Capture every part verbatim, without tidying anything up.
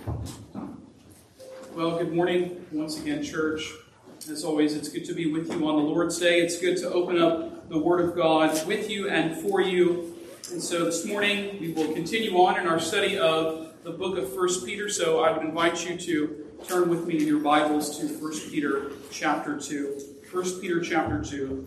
Well, good morning once again, church. As always, it's good to be with you on the Lord's Day. It's good to open up the Word of God with you and for you. And so this morning, we will continue on in our study of the book of First Peter. So I would invite you to turn with me in your Bibles to First Peter chapter two. First Peter chapter two.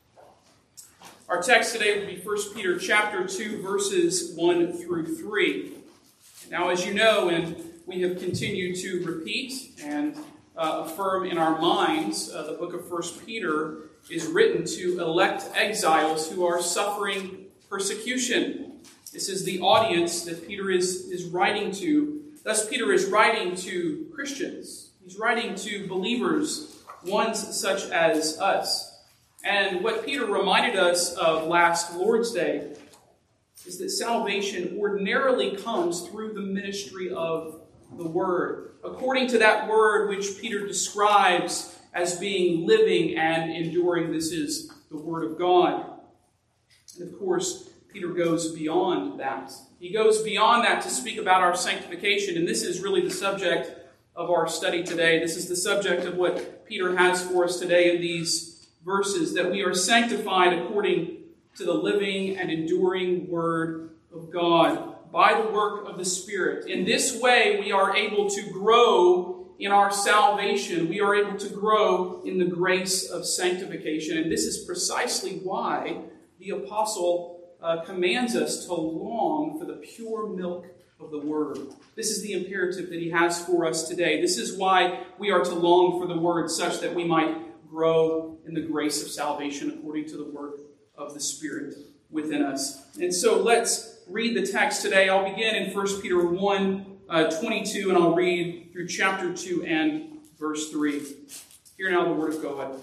Our text today will be First Peter chapter two, verses one through three. Now, as you know, and we have continued to repeat and uh, affirm in our minds, uh, the book of First Peter is written to elect exiles who are suffering persecution. This is the audience that Peter is, is writing to. Thus, Peter is writing to Christians. He's writing to believers, ones such as us. And what Peter reminded us of last Lord's Day is that salvation ordinarily comes through the ministry of the Word. According to that Word which Peter describes as being living and enduring, this is the Word of God. And of course, Peter goes beyond that. He goes beyond that to speak about our sanctification, and this is really the subject of our study today. This is the subject of what Peter has for us today in these verses, that we are sanctified according to the living and enduring Word of God by the work of the Spirit. In this way, we are able to grow in our salvation. We are able to grow in the grace of sanctification. And this is precisely why the apostle uh, commands us to long for the pure milk of the Word. This is the imperative that he has for us today. This is why we are to long for the Word, such that we might grow in the grace of salvation according to the work of the Spirit within us. And so let's read the text today. I'll begin in First Peter one, uh, twenty-two, and I'll read through chapter two and verse three. Hear now the word of God.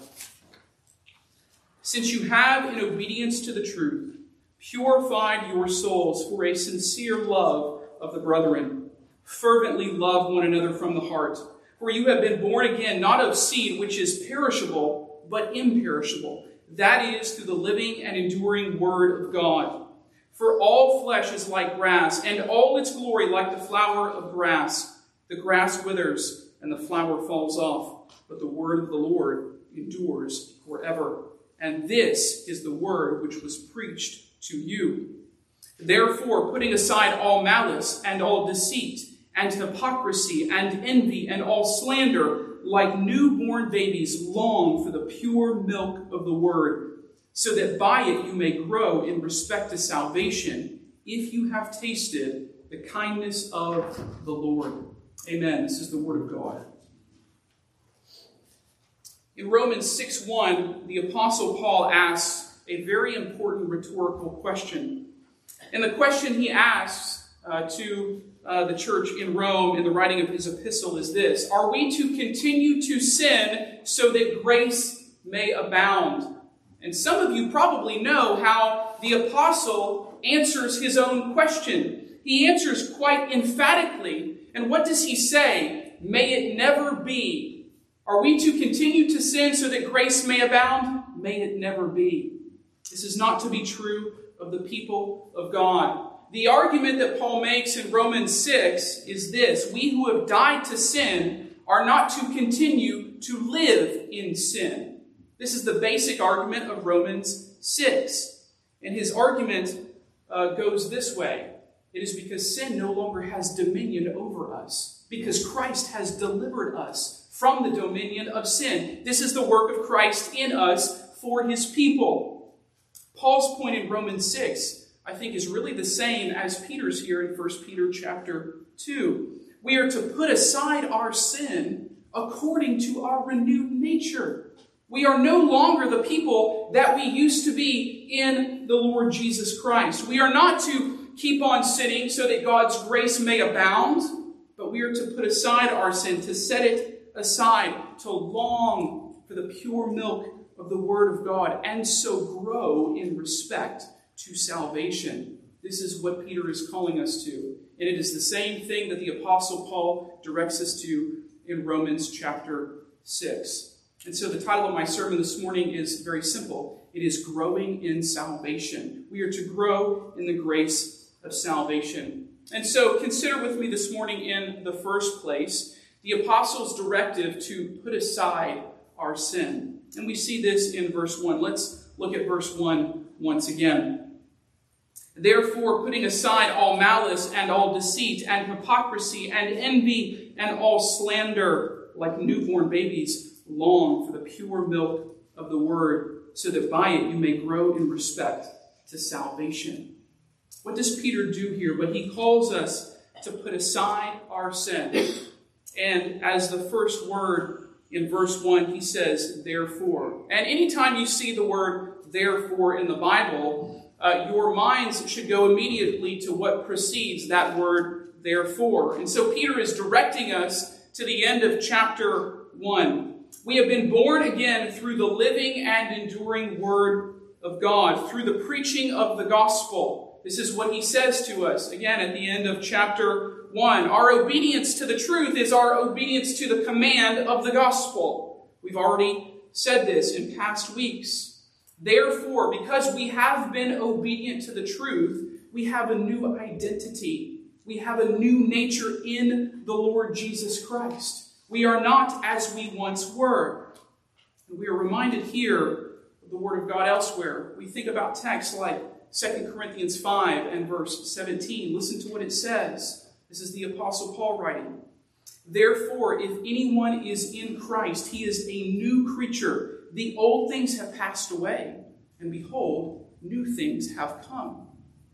Since you have, in obedience to the truth, purified your souls for a sincere love of the brethren, fervently love one another from the heart. For you have been born again, not of seed which is perishable, but imperishable. That is, through the living and enduring Word of God. For all flesh is like grass, and all its glory like the flower of grass. The grass withers, and the flower falls off, but the word of the Lord endures forever. And this is the word which was preached to you. Therefore, putting aside all malice, and all deceit, and hypocrisy, and envy, and all slander, like newborn babies, long for the pure milk of the word, so that by it you may grow in respect to salvation, if you have tasted the kindness of the Lord. Amen. This is the word of God. In Romans six one, the Apostle Paul asks a very important rhetorical question. And the question he asks uh, to uh, the church in Rome in the writing of his epistle is this: are we to continue to sin so that grace may abound? And some of you probably know how the apostle answers his own question. He answers quite emphatically. And what does he say? May it never be. Are we to continue to sin so that grace may abound? May it never be. This is not to be true of the people of God. The argument that Paul makes in Romans six is this: we who have died to sin are not to continue to live in sin. This is the basic argument of Romans six. And his argument uh, goes this way. It is because sin no longer has dominion over us, because Christ has delivered us from the dominion of sin. This is the work of Christ in us for his people. Paul's point in Romans six, I think, is really the same as Peter's here in First Peter chapter two. We are to put aside our sin according to our renewed nature. We are no longer the people that we used to be in the Lord Jesus Christ. We are not to keep on sinning so that God's grace may abound, but we are to put aside our sin, to set it aside, to long for the pure milk of the Word of God, and so grow in respect to salvation. This is what Peter is calling us to. And it is the same thing that the Apostle Paul directs us to in Romans chapter six. And so the title of my sermon this morning is very simple. It is Growing in Salvation. We are to grow in the grace of salvation. And so consider with me this morning in the first place the apostles' directive to put aside our sin. And we see this in verse one. Let's look at verse one once again. Therefore, putting aside all malice and all deceit and hypocrisy and envy and all slander, like newborn babies, long for the pure milk of the word, so that by it you may grow in respect to salvation. What does Peter do here? But he calls us to put aside our sin. And as the first word in verse one, he says, therefore. And anytime you see the word therefore in the Bible, uh, your minds should go immediately to what precedes that word therefore. And so Peter is directing us to the end of chapter one. We have been born again through the living and enduring word of God, through the preaching of the gospel. This is what he says to us, again, at the end of chapter one. Our obedience to the truth is our obedience to the command of the gospel. We've already said this in past weeks. Therefore, because we have been obedient to the truth, we have a new identity. We have a new nature in the Lord Jesus Christ. We are not as we once were. And we are reminded here of the Word of God elsewhere. We think about texts like Second Corinthians five and verse seventeen. Listen to what it says. This is the Apostle Paul writing. Therefore, if anyone is in Christ, he is a new creature. The old things have passed away, and behold, new things have come.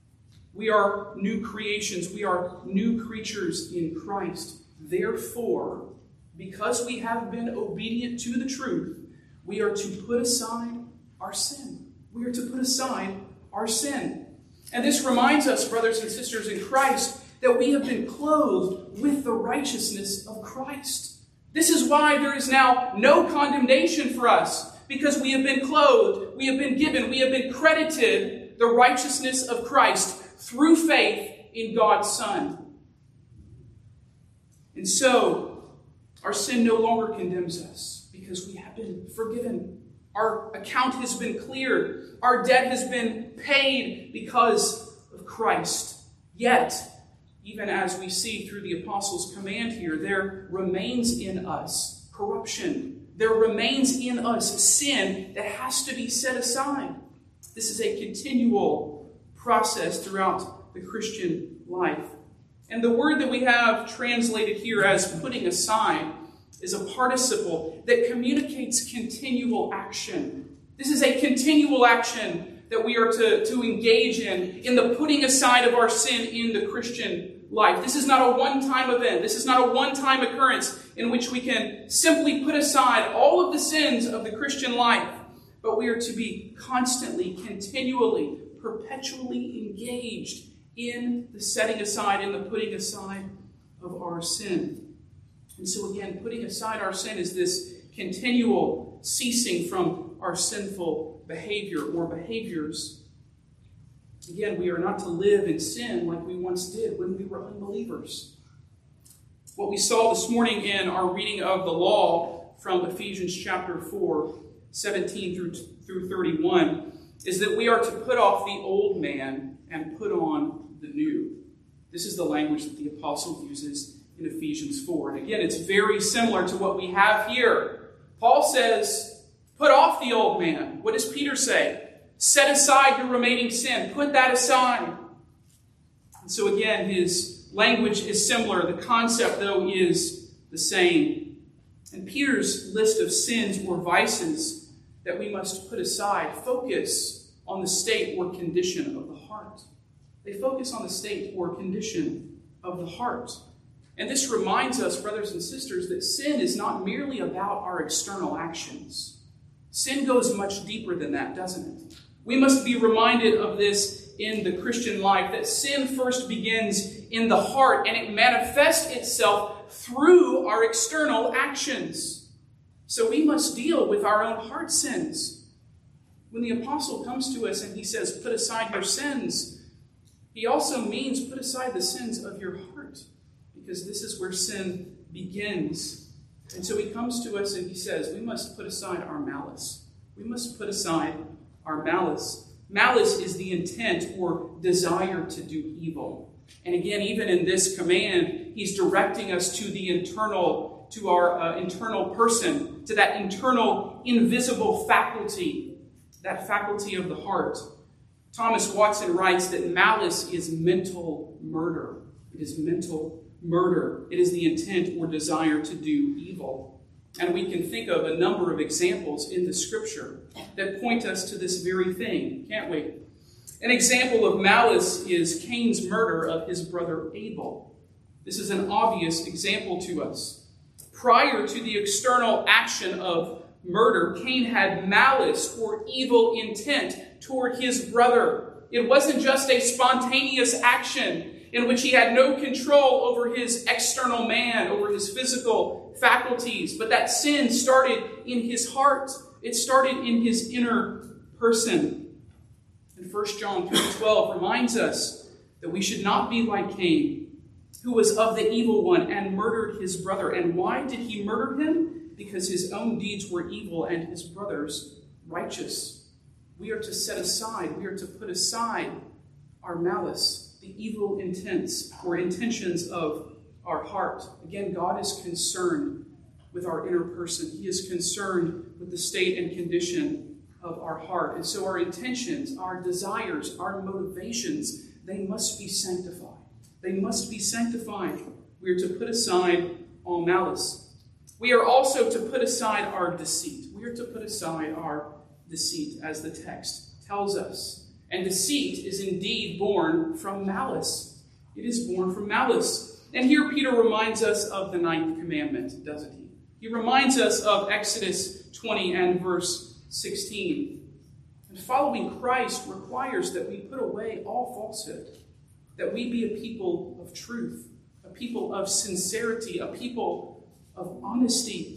We are new creations. We are new creatures in Christ. Therefore, because we have been obedient to the truth, we are to put aside our sin. We are to put aside our sin. And this reminds us, brothers and sisters in Christ, that we have been clothed with the righteousness of Christ. This is why there is now no condemnation for us, because we have been clothed, we have been given, we have been credited the righteousness of Christ through faith in God's Son. And so, our sin no longer condemns us, because we have been forgiven. Our account has been cleared. Our debt has been paid because of Christ. Yet, even as we see through the apostles' command here, there remains in us corruption. There remains in us sin that has to be set aside. This is a continual process throughout the Christian life. And the word that we have translated here as putting aside is a participle that communicates continual action. This is a continual action that we are to, to engage in, in the putting aside of our sin in the Christian life. This is not a one-time event. This is not a one-time occurrence in which we can simply put aside all of the sins of the Christian life, but we are to be constantly, continually, perpetually engaged in the setting aside, in the putting aside of our sin. And so again, putting aside our sin is this continual ceasing from our sinful behavior or behaviors. Again, we are not to live in sin like we once did when we were unbelievers. What we saw this morning in our reading of the law from Ephesians chapter four, seventeen through, through thirty-one, is that we are to put off the old man and put on the new. This is the language that the apostle uses in Ephesians four. And again, it's very similar to what we have here. Paul says, put off the old man. What does Peter say? Set aside your remaining sin. Put that aside. And so again, his language is similar. The concept, though, is the same. And Peter's list of sins or vices that we must put aside focus on the state or condition of the heart. They focus on the state or condition of the heart. And this reminds us, brothers and sisters, that sin is not merely about our external actions. Sin goes much deeper than that, doesn't it? We must be reminded of this in the Christian life, that sin first begins in the heart and it manifests itself through our external actions. So we must deal with our own heart sins. When the apostle comes to us and he says, put aside your sins, he also means put aside the sins of your heart, because this is where sin begins. And so he comes to us and he says, we must put aside our malice. We must put aside our malice. Malice is the intent or desire to do evil. And again, even in this command, he's directing us to the internal, to our uh, internal person, to that internal invisible faculty, that faculty of the heart. Thomas Watson writes that malice is mental murder. It is mental murder. It is the intent or desire to do evil. And we can think of a number of examples in the Scripture that point us to this very thing, can't we? An example of malice is Cain's murder of his brother Abel. This is an obvious example to us. Prior to the external action of murder, Cain had malice or evil intent toward his brother. It wasn't just a spontaneous action in which he had no control over his external man, over his physical faculties, but that sin started in his heart. It started in his inner person. And First John three twelve reminds us that we should not be like Cain, who was of the evil one and murdered his brother. And why did he murder him? Because his own deeds were evil and his brother's righteous. We are to set aside, we are to put aside our malice, the evil intents or intentions of our heart. Again, God is concerned with our inner person. He is concerned with the state and condition of our heart. And so our intentions, our desires, our motivations, they must be sanctified. They must be sanctified. We are to put aside all malice. We are also to put aside our deceit. We are to put aside our deceit, as the text tells us. And deceit is indeed born from malice. It is born from malice. And here Peter reminds us of the ninth commandment, doesn't he? He reminds us of Exodus twenty and verse sixteen. And following Christ requires that we put away all falsehood, that we be a people of truth, a people of sincerity, a people of honesty.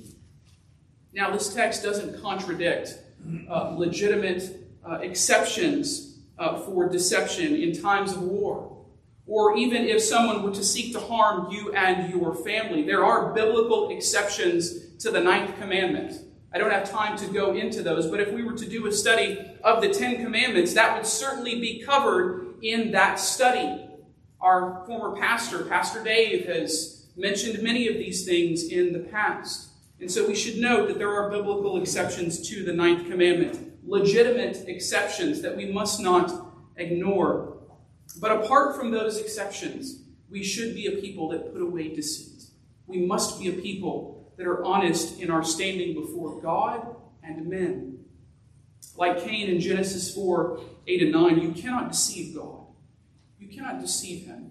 Now, this text doesn't contradict uh, legitimate uh, exceptions uh, for deception in times of war, or even if someone were to seek to harm you and your family. There are biblical exceptions to the ninth commandment. I don't have time to go into those, but if we were to do a study of the Ten Commandments, that would certainly be covered in that study. Our former pastor, Pastor Dave, has mentioned many of these things in the past. And so we should note that there are biblical exceptions to the ninth commandment, legitimate exceptions that we must not ignore. But apart from those exceptions, we should be a people that put away deceit. We must be a people that are honest in our standing before God and men. Like Cain in Genesis four, eight and nine, you cannot deceive God. You cannot deceive him.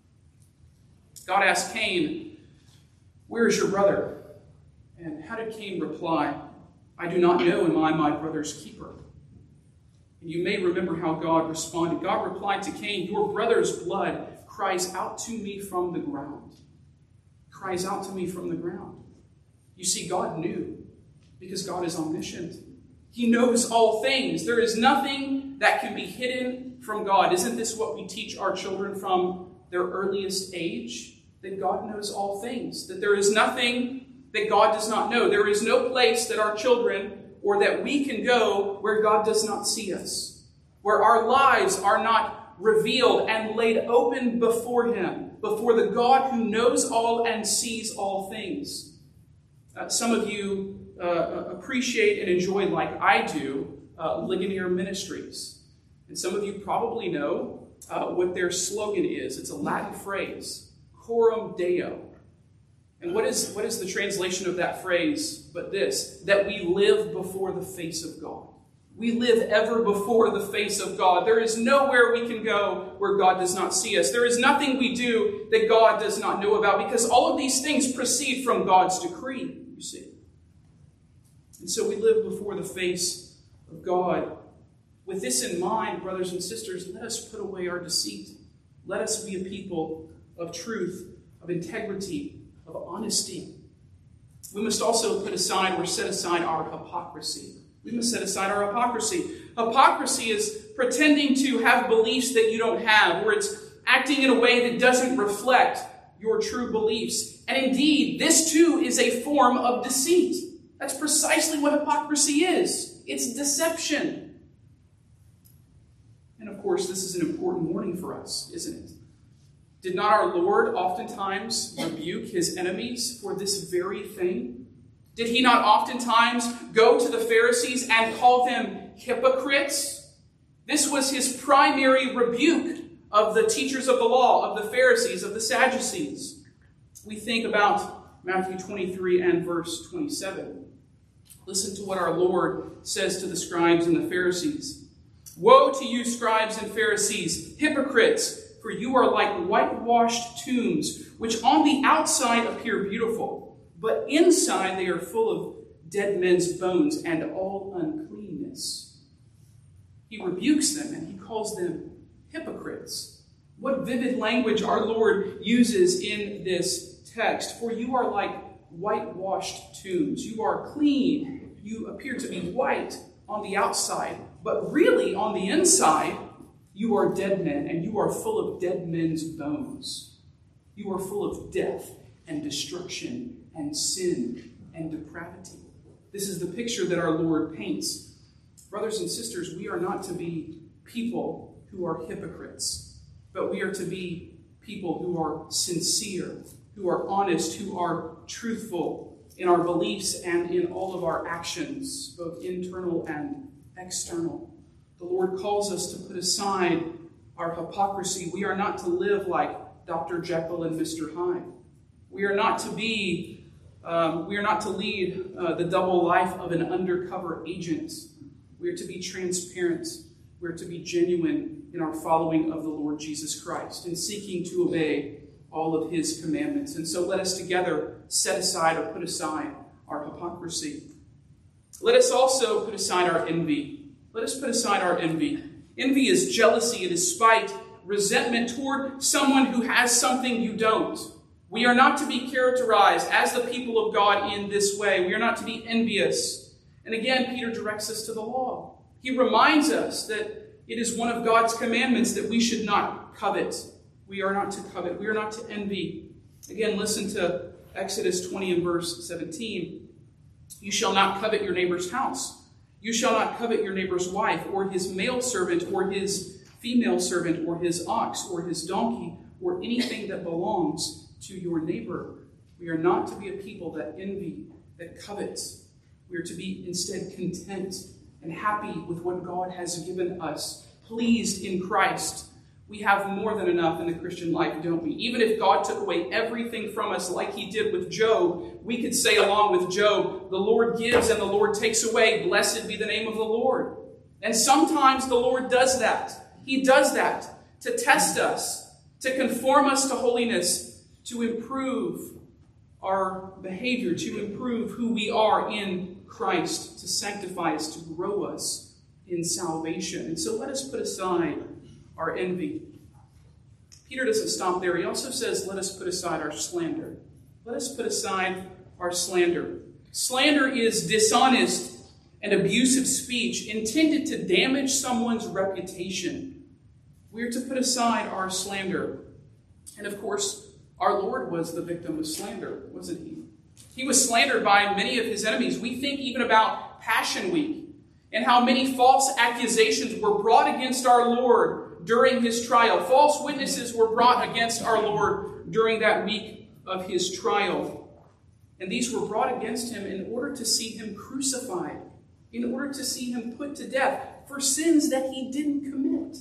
God asked Cain, "Where is your brother?" And how did Cain reply? "I do not know, am I my brother's keeper?" And you may remember how God responded. God replied to Cain, "Your brother's blood cries out to me from the ground." Cries out to me from the ground. You see, God knew, because God is omniscient. He knows all things. There is nothing that can be hidden from God. Isn't this what we teach our children from their earliest age? That God knows all things. That there is nothing that God does not know. There is no place that our children or that we can go where God does not see us. Where our lives are not revealed and laid open before Him. Before the God who knows all and sees all things. Uh, some of you uh, appreciate and enjoy, like I do, uh, Ligonier Ministries. And some of you probably know uh, what their slogan is. It's a Latin phrase, Coram Deo. And what is, what is the translation of that phrase but this? That we live before the face of God. We live ever before the face of God. There is nowhere we can go where God does not see us. There is nothing we do that God does not know about, because all of these things proceed from God's decree, you see. And so we live before the face of God. With this in mind, brothers and sisters, let us put away our deceit. Let us be a people of truth, of integrity, of honesty. We must also put aside or set aside our hypocrisy. We must set aside our hypocrisy. Hypocrisy is pretending to have beliefs that you don't have, or it's acting in a way that doesn't reflect your true beliefs. And indeed, this too is a form of deceit. That's precisely what hypocrisy is. It's deception. And of course, this is an important warning for us, isn't it? Did not our Lord oftentimes rebuke his enemies for this very thing? Did he not oftentimes go to the Pharisees and call them hypocrites? This was his primary rebuke of the teachers of the law, of the Pharisees, of the Sadducees. We think about Matthew twenty-three and verse twenty-seven. Listen to what our Lord says to the scribes and the Pharisees. Woe to you, scribes and Pharisees, hypocrites! For you are like whitewashed tombs, which on the outside appear beautiful, but inside they are full of dead men's bones and all uncleanness. He rebukes them and he calls them hypocrites. What vivid language our Lord uses in this text. For you are like whitewashed tombs. You are clean. You appear to be white on the outside, but really on the inside, you are dead men, and you are full of dead men's bones. You are full of death and destruction and sin and depravity. This is the picture that our Lord paints. Brothers and sisters, we are not to be people who are hypocrites, but we are to be people who are sincere, who are honest, who are truthful in our beliefs and in all of our actions, both internal and external. The Lord calls us to put aside our hypocrisy. We are not to live like Doctor Jekyll and Mister Hyde. We are not to be, um, we are not to lead uh, the double life of an undercover agent. We are to be transparent. We are to be genuine in our following of the Lord Jesus Christ and seeking to obey all of his commandments. And so let us together set aside or put aside our hypocrisy. Let us also put aside our envy. Let us put aside our envy. Envy is jealousy, it is spite, resentment toward someone who has something you don't. We are not to be characterized as the people of God in this way. We are not to be envious. And again, Peter directs us to the law. He reminds us that it is one of God's commandments that we should not covet. We are not to covet. We are not to envy. Again, listen to Exodus twenty and verse seventeen. You shall not covet your neighbor's house. You shall not covet your neighbor's wife, or his male servant, or his female servant, or his ox, or his donkey, or anything that belongs to your neighbor. We are not to be a people that envy, that covets. We are to be instead content and happy with what God has given us, pleased in Christ. We have more than enough in the Christian life, don't we? Even if God took away everything from us like he did with Job, we could say along with Job, the Lord gives and the Lord takes away. Blessed be the name of the Lord. And sometimes the Lord does that. He does that to test us, to conform us to holiness, to improve our behavior, to improve who we are in Christ, to sanctify us, to grow us in salvation. And so let us put aside our envy. Peter doesn't stop there. He also says, let us put aside our slander. Let us put aside our slander. Slander is dishonest and abusive speech intended to damage someone's reputation. We are to put aside our slander. And of course, our Lord was the victim of slander, wasn't he? He was slandered by many of his enemies. We think even about Passion Week and how many false accusations were brought against our Lord during his trial. False witnesses were brought against our Lord during that week of his trial. And these were brought against him in order to see him crucified, in order to see him put to death for sins that he didn't commit.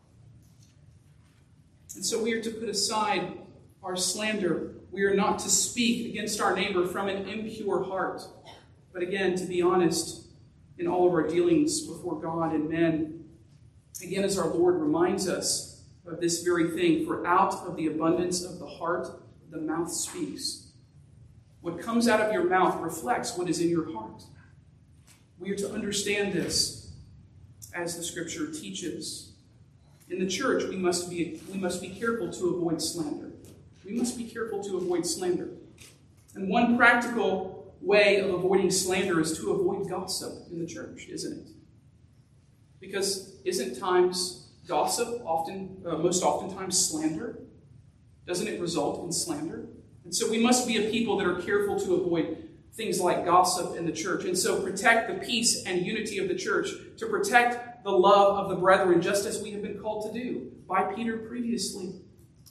And so we are to put aside our slander. We are not to speak against our neighbor from an impure heart, but again, to be honest in all of our dealings before God and men. Again, as our Lord reminds us of this very thing, for out of the abundance of the heart, the mouth speaks. What comes out of your mouth reflects what is in your heart. We are to understand this as the Scripture teaches. In the church, we must be, we must be careful to avoid slander. We must be careful to avoid slander. And one practical way of avoiding slander is to avoid gossip in the church, isn't it? Because isn't times gossip often, uh, most oftentimes slander? Doesn't it result in slander? And so we must be a people that are careful to avoid things like gossip in the church. And so protect the peace and unity of the church, to protect the love of the brethren, just as we have been called to do by Peter previously.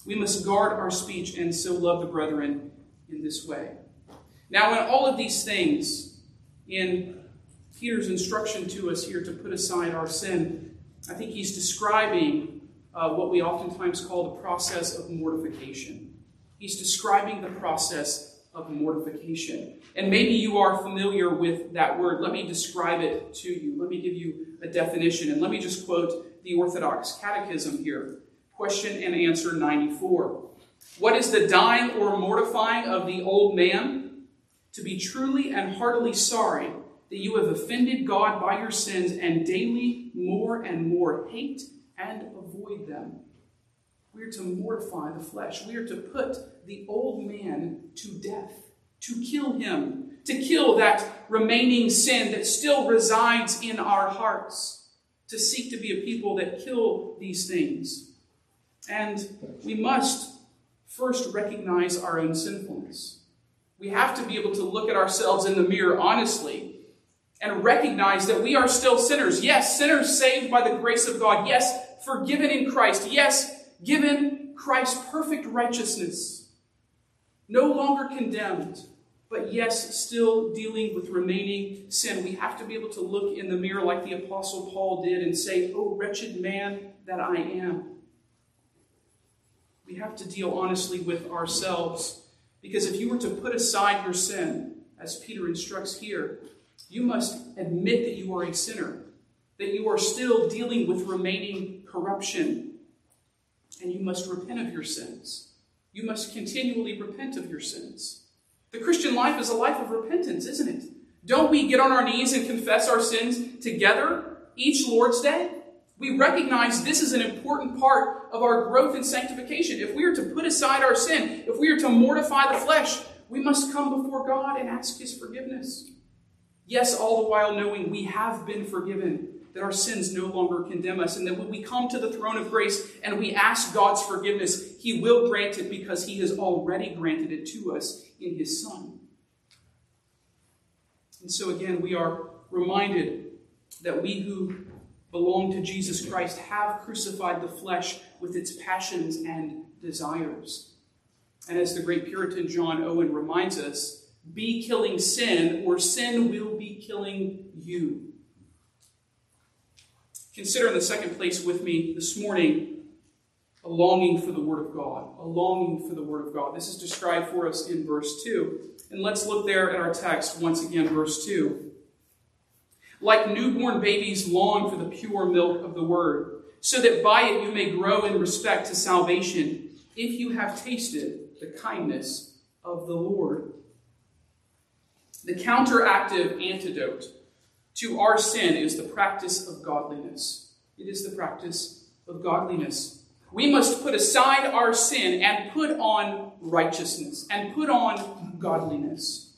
We must guard our speech and so love the brethren in this way. Now, in all of these things, in Peter's instruction to us here to put aside our sin, I think he's describing uh, what we oftentimes call the process of mortification. He's describing the process of mortification. And maybe you are familiar with that word. Let me describe it to you. Let me give you a definition. And let me just quote the Orthodox Catechism here. Question and answer ninety-four. What is the dying or mortifying of the old man? To be truly and heartily sorry that you have offended God by your sins and daily more and more hate and avoid them. We are to mortify the flesh. We are to put the old man to death, to kill him, to kill that remaining sin that still resides in our hearts, to seek to be a people that kill these things. And we must first recognize our own sinfulness. We have to be able to look at ourselves in the mirror honestly and recognize that we are still sinners. Yes, sinners saved by the grace of God. Yes, forgiven in Christ. Yes, given Christ's perfect righteousness. No longer condemned, but yes, still dealing with remaining sin. We have to be able to look in the mirror like the Apostle Paul did and say, "Oh, wretched man that I am." We have to deal honestly with ourselves, because if you were to put aside your sin, as Peter instructs here, you must admit that you are a sinner, that you are still dealing with remaining corruption, and you must repent of your sins. You must continually repent of your sins. The Christian life is a life of repentance, isn't it? Don't we get on our knees and confess our sins together each Lord's Day? We recognize this is an important part of our growth and sanctification. If we are to put aside our sin, if we are to mortify the flesh, we must come before God and ask his forgiveness. Yes, all the while knowing we have been forgiven, that our sins no longer condemn us, and that when we come to the throne of grace and we ask God's forgiveness, he will grant it because he has already granted it to us in his Son. And so again, we are reminded that we who belong to Jesus Christ have crucified the flesh with its passions and desires. And as the great Puritan John Owen reminds us, be killing sin, or sin will be killing you. Consider in the second place with me this morning a longing for the Word of God. A longing for the Word of God. This is described for us in verse two. And let's look there at our text once again, verse two. Like newborn babies long for the pure milk of the Word, so that by it you may grow in respect to salvation, if you have tasted the kindness of the Lord. The counteractive antidote to our sin is the practice of godliness. It is the practice of godliness. We must put aside our sin and put on righteousness and put on godliness.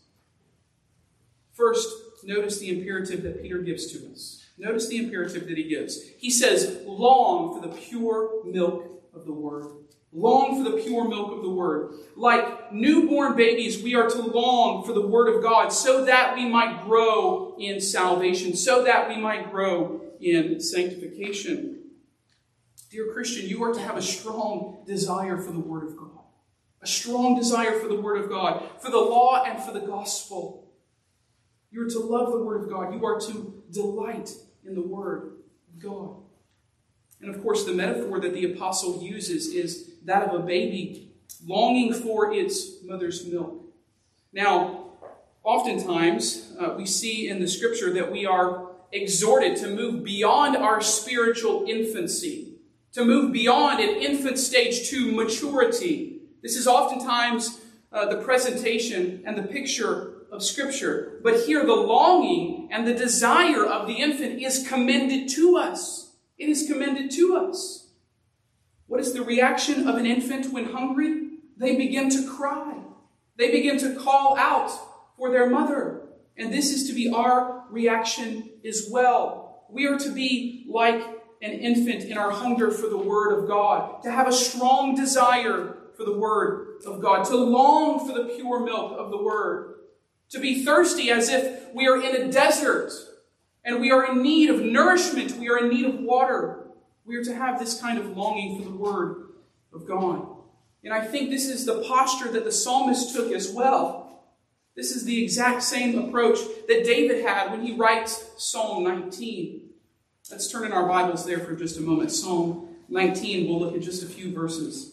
First, notice the imperative that Peter gives to us. Notice the imperative that he gives. He says, long for the pure milk of the Word. Long for the pure milk of the Word. Like newborn babies, we are to long for the Word of God so that we might grow in salvation, so that we might grow in sanctification. Dear Christian, you are to have a strong desire for the Word of God. A strong desire for the Word of God, for the law and for the gospel. You are to love the Word of God. You are to delight in the Word of God. And of course, the metaphor that the apostle uses is that of a baby longing for its mother's milk. Now, oftentimes, uh, we see in the Scripture that we are exhorted to move beyond our spiritual infancy, to move beyond an infant stage to maturity. This is oftentimes uh, the presentation and the picture of Scripture. But here the longing and the desire of the infant is commended to us. It is commended to us. What is the reaction of an infant when hungry? They begin to cry. They begin to call out for their mother. And this is to be our reaction as well. We are to be like an infant in our hunger for the Word of God, to have a strong desire for the Word of God, to long for the pure milk of the Word, to be thirsty as if we are in a desert and we are in need of nourishment, we are in need of water. We are to have this kind of longing for the Word of God. And I think this is the posture that the psalmist took as well. This is the exact same approach that David had when he writes Psalm nineteen. Let's turn in our Bibles there for just a moment. Psalm nineteen, we'll look at just a few verses.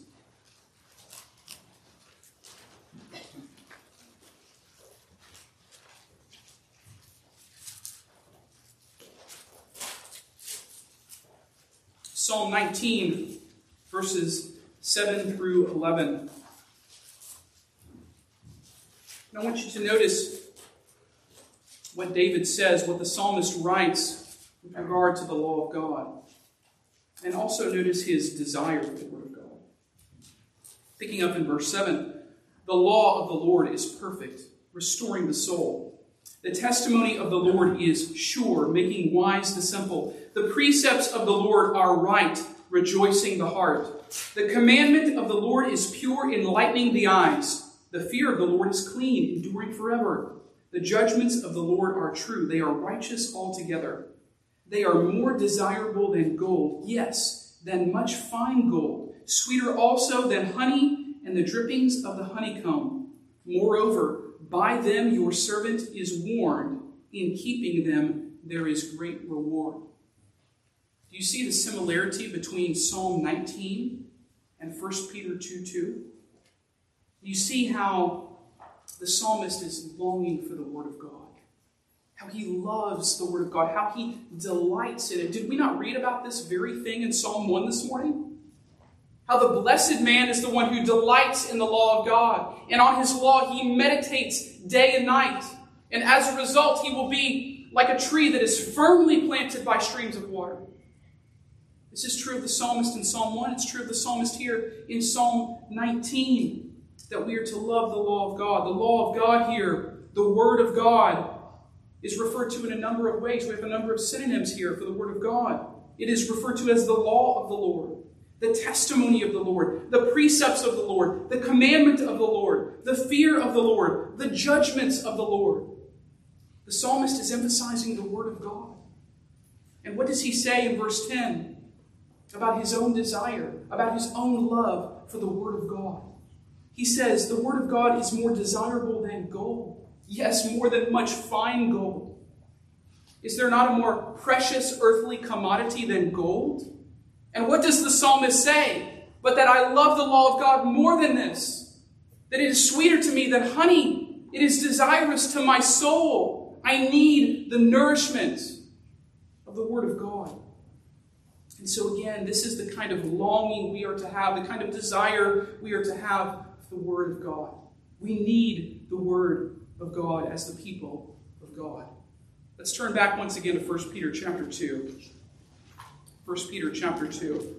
Psalm nineteen, verses seven through eleven. And I want you to notice what David says, what the psalmist writes with regard to the law of God. And also notice his desire for the word of God. Picking up in verse seven, the law of the Lord is perfect, restoring the soul. The testimony of the Lord is sure, making wise the simple. The precepts of the Lord are right, rejoicing the heart. The commandment of the Lord is pure, enlightening the eyes. The fear of the Lord is clean, enduring forever. The judgments of the Lord are true. They are righteous altogether. They are more desirable than gold, yes, than much fine gold, sweeter also than honey and the drippings of the honeycomb. Moreover, by them your servant is warned. In keeping them there is great reward. Do you see the similarity between Psalm nineteen and First Peter two two? You see how the psalmist is longing for the Word of God. How he loves the Word of God. How he delights in it. Did we not read about this very thing in Psalm one this morning? How the blessed man is the one who delights in the law of God. And on his law he meditates day and night. And as a result he will be like a tree that is firmly planted by streams of water. This is true of the psalmist in Psalm one. It's true of the psalmist here in Psalm nineteen. That we are to love the law of God. The law of God here, the Word of God, is referred to in a number of ways. We have a number of synonyms here for the Word of God. It is referred to as the law of the Lord, the testimony of the Lord, the precepts of the Lord, the commandment of the Lord, the fear of the Lord, the judgments of the Lord. The psalmist is emphasizing the Word of God. And what does he say in verse ten about his own desire, about his own love for the Word of God? He says, the Word of God is more desirable than gold. Yes, more than much fine gold. Is there not a more precious earthly commodity than gold? And what does the psalmist say? But that I love the law of God more than this. That it is sweeter to me than honey. It is desirous to my soul. I need the nourishment of the Word of God. And so again, this is the kind of longing we are to have, the kind of desire we are to have the Word of God. We need the Word of God as the people of God. Let's turn back once again to First Peter chapter two. First Peter chapter two.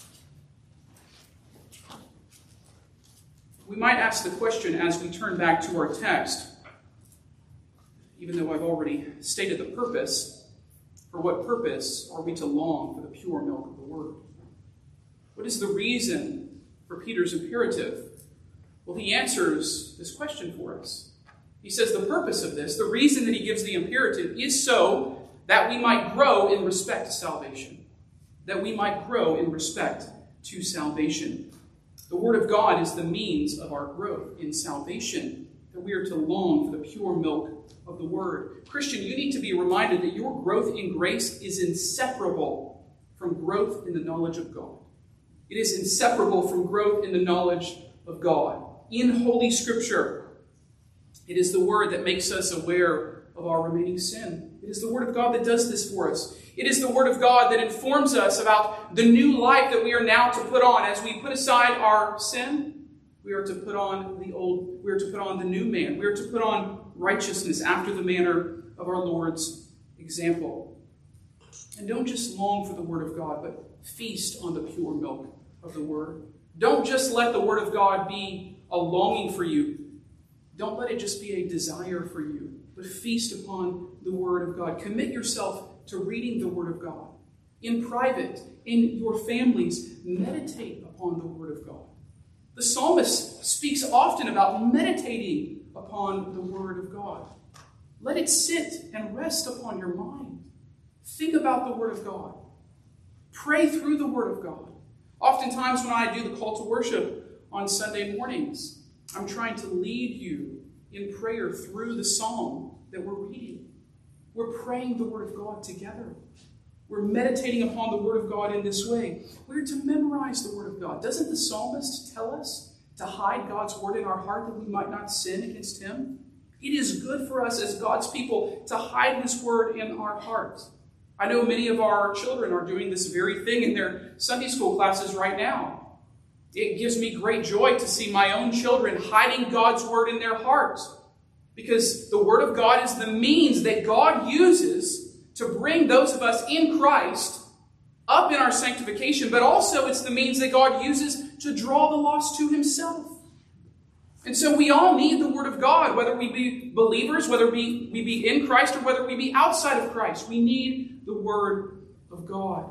We might ask the question as we turn back to our text, even though I've already stated the purpose, for what purpose are we to long for the pure milk of the Word? What is the reason for Peter's imperative? Well, he answers this question for us. He says the purpose of this, the reason that he gives the imperative, is so that we might grow in respect to salvation. That we might grow in respect to salvation. The Word of God is the means of our growth in salvation. That we are to long for the pure milk of the Word. Christian, you need to be reminded that your growth in grace is inseparable from growth in the knowledge of God. It is inseparable from growth in the knowledge of God. In Holy Scripture, it is the Word that makes us aware of our remaining sin. It is the Word of God that does this for us. It is the Word of God that informs us about the new life that we are now to put on. As we put aside our sin, we are to put on the old, we are to put on the new man. We are to put on righteousness after the manner of our Lord's example. And don't just long for the Word of God, but feast on the pure milk of the Word. Don't just let the Word of God be a longing for you. Don't let it just be a desire for you, but feast upon the Word of God. Commit yourself to reading the Word of God. In private, in your families, meditate upon the Word of God. The psalmist speaks often about meditating upon the Word of God. Let it sit and rest upon your mind. Think about the Word of God. Pray through the Word of God. Oftentimes when I do the call to worship, on Sunday mornings. I'm trying to lead you in prayer through the psalm that we're reading. We're praying the Word of God together. We're meditating upon the Word of God in this way. We're to memorize the Word of God. Doesn't the psalmist tell us to hide God's Word in our heart that we might not sin against Him? It is good for us as God's people to hide His Word in our hearts. I know many of our children are doing this very thing in their Sunday school classes right now. It gives me great joy to see my own children hiding God's Word in their hearts, because the Word of God is the means that God uses to bring those of us in Christ up in our sanctification, but also it's the means that God uses to draw the lost to Himself. And so we all need the Word of God, whether we be believers, whether we, we be in Christ, or whether we be outside of Christ. We need the Word of God.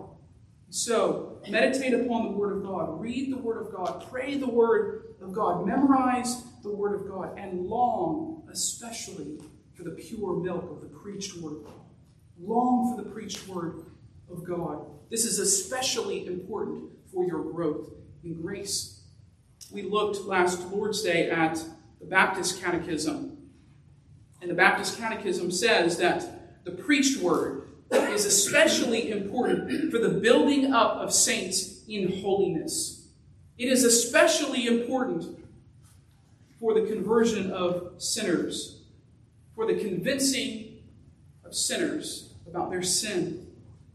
So, meditate upon the Word of God. Read the Word of God. Pray the Word of God. Memorize the Word of God. And long, especially, for the pure milk of the preached Word of God. Long for the preached Word of God. This is especially important for your growth in grace. We looked last Lord's Day at the Baptist Catechism. And the Baptist Catechism says that the preached Word is especially important for the building up of saints in holiness. It is especially important for the conversion of sinners, for the convincing of sinners about their sin.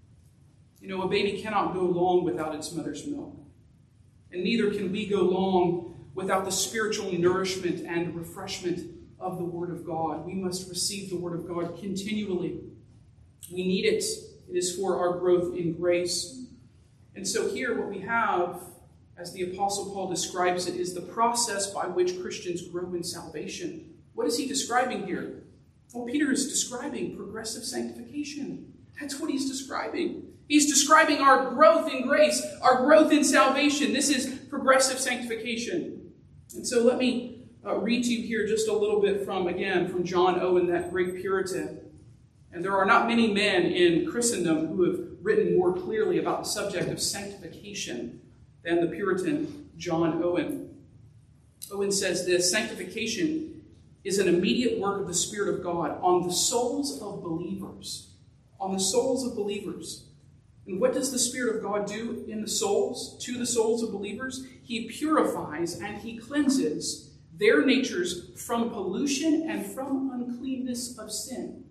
You know, a baby cannot go long without its mother's milk. And neither can we go long without the spiritual nourishment and refreshment of the Word of God. We must receive the Word of God continually. We need it. It is for our growth in grace. And so here what we have, as the Apostle Paul describes it, is the process by which Christians grow in salvation. What is he describing here? Well, Peter is describing progressive sanctification. That's what he's describing. He's describing our growth in grace, our growth in salvation. This is progressive sanctification. And so let me uh, read to you here just a little bit from, again, from John Owen, that great Puritan. And there are not many men in Christendom who have written more clearly about the subject of sanctification than the Puritan John Owen. Owen says this: sanctification is an immediate work of the Spirit of God on the souls of believers. On the souls of believers. And what does the Spirit of God do in the souls, to the souls of believers? He purifies and He cleanses their natures from pollution and from uncleanness of sin,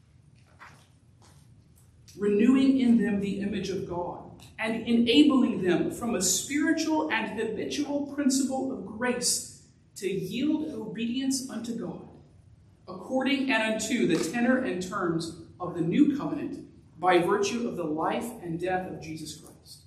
renewing in them the image of God, and enabling them from a spiritual and habitual principle of grace to yield obedience unto God, according and unto the tenor and terms of the new covenant, by virtue of the life and death of Jesus Christ.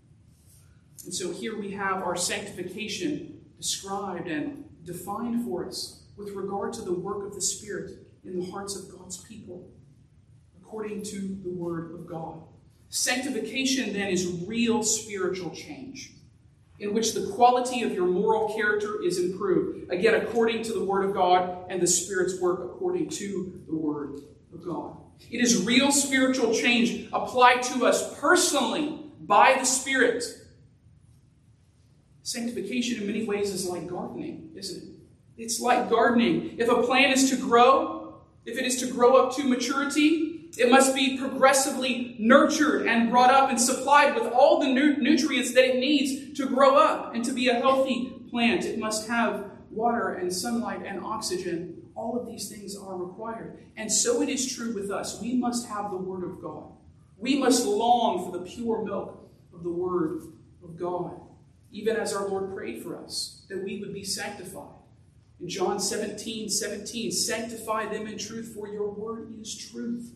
And so here we have our sanctification described and defined for us with regard to the work of the Spirit in the hearts of God's people, according to the Word of God. Sanctification, then, is real spiritual change, in which the quality of your moral character is improved, again, according to the Word of God and the Spirit's work according to the Word of God. It is real spiritual change applied to us personally by the Spirit. Sanctification in many ways is like gardening, isn't it? It's like gardening. If a plant is to grow, if it is to grow up to maturity, it must be progressively nurtured and brought up and supplied with all the nu- nutrients that it needs to grow up and to be a healthy plant. It must have water and sunlight and oxygen. All of these things are required. And so it is true with us. We must have the Word of God. We must long for the pure milk of the Word of God, even as our Lord prayed for us, that we would be sanctified. In John seventeen seventeen, sanctify them in truth, for your word is truth.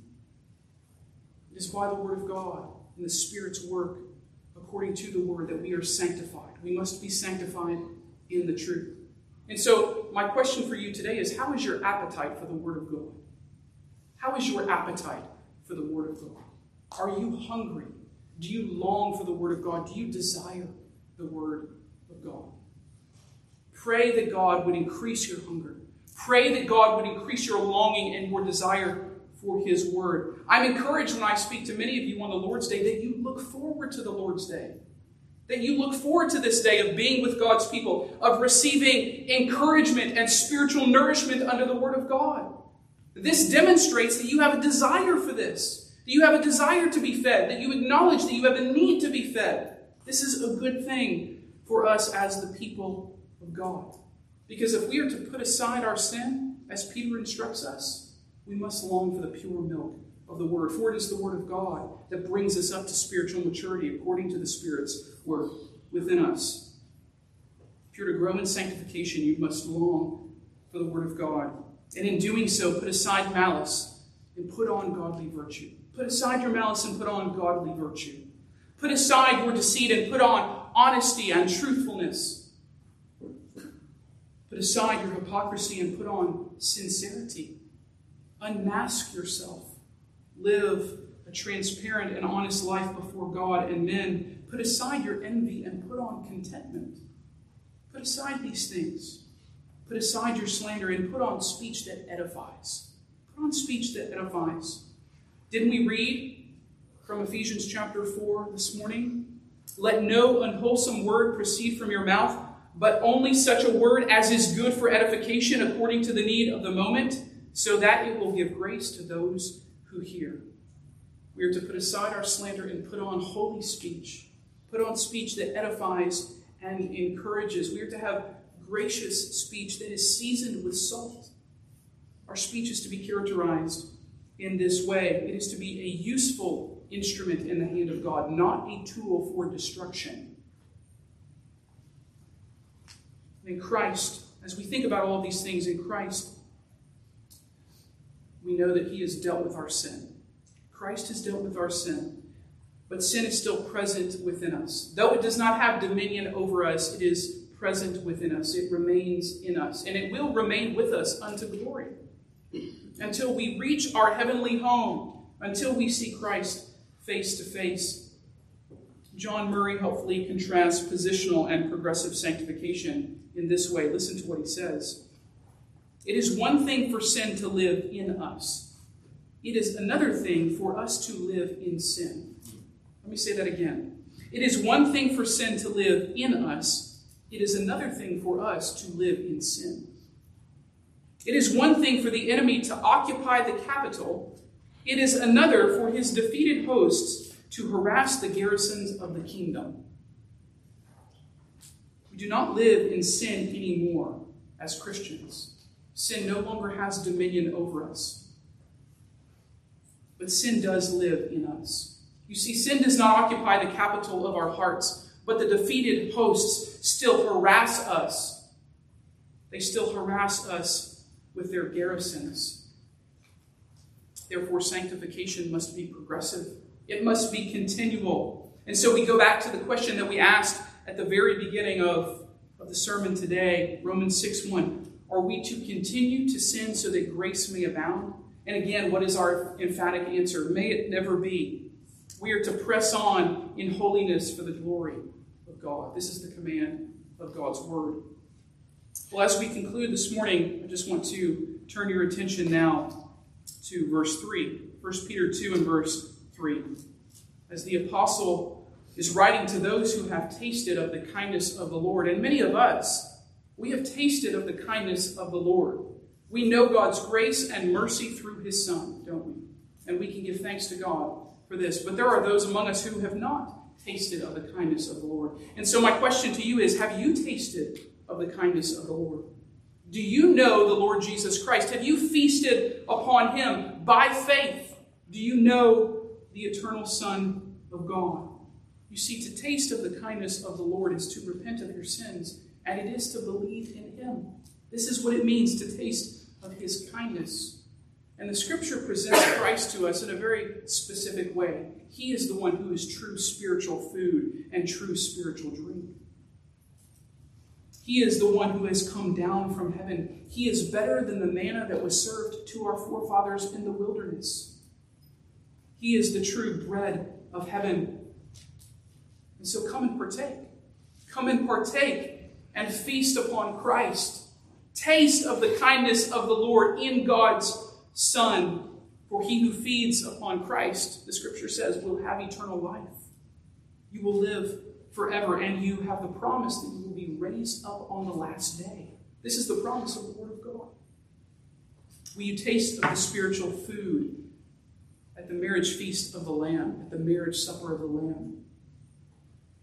It is by the Word of God and the Spirit's work, according to the Word, that we are sanctified. We must be sanctified in the truth. And so, my question for you today is, how is your appetite for the Word of God? How is your appetite for the Word of God? Are you hungry? Do you long for the Word of God? Do you desire the Word of God? Pray that God would increase your hunger. Pray that God would increase your longing and your desire for His Word. I'm encouraged when I speak to many of you on the Lord's Day that you look forward to the Lord's Day. That you look forward to this day of being with God's people, of receiving encouragement and spiritual nourishment under the Word of God. This demonstrates that you have a desire for this, that you have a desire to be fed, that you acknowledge that you have a need to be fed. This is a good thing for us as the people of God. Because if we are to put aside our sin, as Peter instructs us, we must long for the pure milk of the Word. For it is the Word of God that brings us up to spiritual maturity according to the Spirit's work within us. If you're to grow in sanctification, you must long for the Word of God. And in doing so, put aside malice and put on godly virtue. Put aside your malice and put on godly virtue. Put aside your deceit and put on honesty and truthfulness. Put aside your hypocrisy and put on sincerity. Unmask yourself. Live a transparent and honest life before God and men. Put aside your envy and put on contentment. Put aside these things. Put aside your slander and put on speech that edifies. Put on speech that edifies. Didn't we read from Ephesians chapter four this morning? Let no unwholesome word proceed from your mouth, but only such a word as is good for edification according to the need of the moment, so that it will give grace to those who hear. We are to put aside our slander and put on holy speech. Put on speech that edifies and encourages. We are to have gracious speech that is seasoned with salt. Our speech is to be characterized in this way. It is to be a useful instrument in the hand of God, not a tool for destruction. In Christ, as we think about all these things in Christ, we know that he has dealt with our sin. Christ has dealt with our sin, but sin is still present within us. Though it does not have dominion over us, it is present within us. It remains in us, and it will remain with us unto glory until we reach our heavenly home, until we see Christ face to face. John Murray helpfully contrasts positional and progressive sanctification in this way. Listen to what he says. It is one thing for sin to live in us. It is another thing for us to live in sin. Let me say that again. It is one thing for sin to live in us. It is another thing for us to live in sin. It is one thing for the enemy to occupy the capital. It is another for his defeated hosts to harass the garrisons of the kingdom. We do not live in sin anymore as Christians. Sin no longer has dominion over us. But sin does live in us. You see, sin does not occupy the capital of our hearts, but the defeated hosts still harass us. They still harass us with their garrisons. Therefore, sanctification must be progressive. It must be continual. And so we go back to the question that we asked at the very beginning of, of the sermon today, Romans six one. Are we to continue to sin so that grace may abound? And again, what is our emphatic answer? May it never be. We are to press on in holiness for the glory of God. This is the command of God's word. Well, as we conclude this morning, I just want to turn your attention now to verse three. First Peter two and verse three. As the apostle is writing to those who have tasted of the kindness of the Lord, and many of us, we have tasted of the kindness of the Lord. We know God's grace and mercy through his Son, don't we? And we can give thanks to God for this. But there are those among us who have not tasted of the kindness of the Lord. And so my question to you is, have you tasted of the kindness of the Lord? Do you know the Lord Jesus Christ? Have you feasted upon him by faith? Do you know the eternal Son of God? You see, to taste of the kindness of the Lord is to repent of your sins, and it is to believe in him. This is what it means to taste of his kindness. And the scripture presents Christ to us in a very specific way. He is the one who is true spiritual food and true spiritual drink. He is the one who has come down from heaven. He is better than the manna that was served to our forefathers in the wilderness. He is the true bread of heaven. And so come and partake. Come and partake and feast upon Christ. Taste of the kindness of the Lord in God's Son. For he who feeds upon Christ, the scripture says, will have eternal life. You will live forever, and you have the promise that you will be raised up on the last day. This is the promise of the Word of God. Will you taste of the spiritual food at the marriage feast of the Lamb, at the marriage supper of the Lamb?